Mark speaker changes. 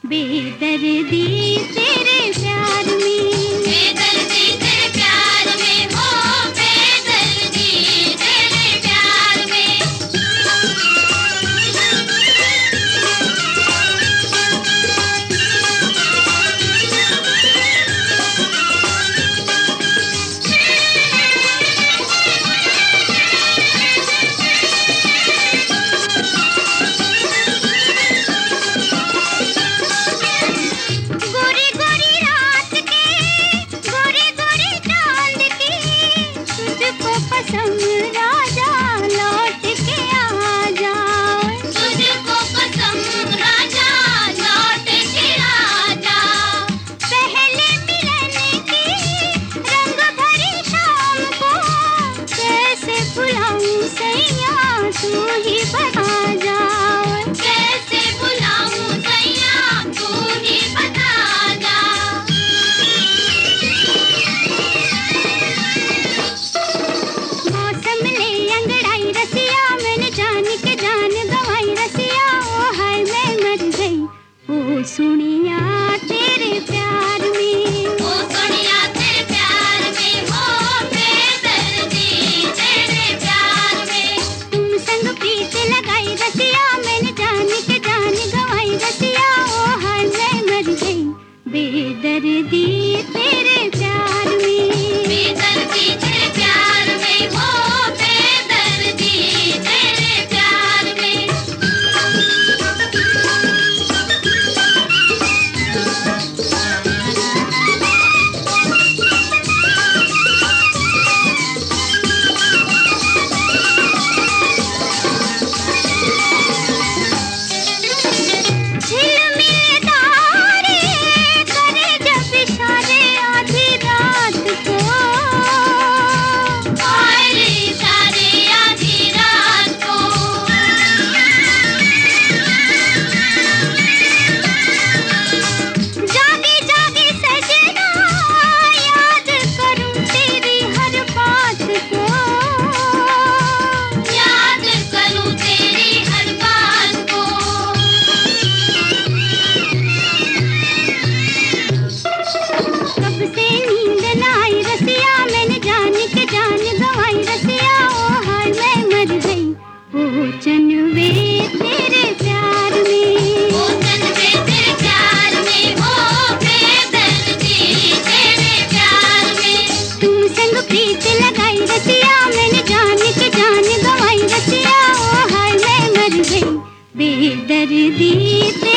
Speaker 1: बेदर्दी तेरे प्यार में,
Speaker 2: बेदर्दी तेरे प्यार में हो, बेदर्दी तेरे प्यार में।
Speaker 1: गोरी गोरी रात के, गोरी गोरी चांद की, तुझको कसम राजा लौट के आ जा।
Speaker 2: तुझको कसम राजा लौट के आ जा।
Speaker 1: पहले मिलन की रंग भरी शाम को कैसे भुलाऊं सैया, तू ही बता जा।
Speaker 2: कैसे बुलाऊं सैया, तू ही बता जा।
Speaker 1: मौसम ले अंगड़ाई रसिया, मैंने जान के जान गंवाई रसिया। ओ हाय मैं मर गई ओ सुनिया तेरे प्यार में।
Speaker 2: ओ सोनिया तेरे प्यार में हो, बेदर्दी तेरे प्यार में।
Speaker 1: तुम संग प्रीत लगाई रसिया, मैंने जान के जान गंवाई रसिया। ओ हाय मैं मर गई बेदर्दी तेरे प्यार में।
Speaker 2: बेदर्दी तेरे प्यार में हो, बेदर्दी तेरे प्यार में।
Speaker 1: झिलमिल तारे करे जब इशारे आधी रात को।
Speaker 2: और सारे आधी रात को।
Speaker 1: जागे जागे सजना याद करूं तेरी हर बात को।
Speaker 2: याद करूं तेरी हर बात को।
Speaker 1: कब से नींद न आई रसिया, मैंने जान के जान गंवाई रसिया। ओ हाय मैं मर गई ओ चनवे तेरे प्यार में।
Speaker 2: ओ चन्वे तेरे प्यार में हो, बेदर्दी तेरे प्यार में।
Speaker 1: तुम संग प्रीत लगाई रसिया, मैंने जान के जान गंवाई रसिया। ओ हाय मैं मर गई बेदर्दी तेरे